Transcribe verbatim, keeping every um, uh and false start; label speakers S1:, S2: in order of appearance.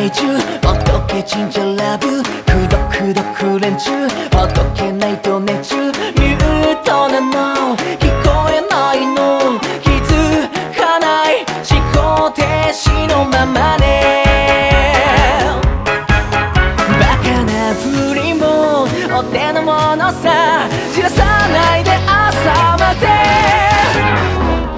S1: い中ほっとけちんちゃラブくどくどく連中ほっとけないと熱中ミュートなの聞こえないの気づかない思考停止のままねバカなふりもお手の物さじらさないで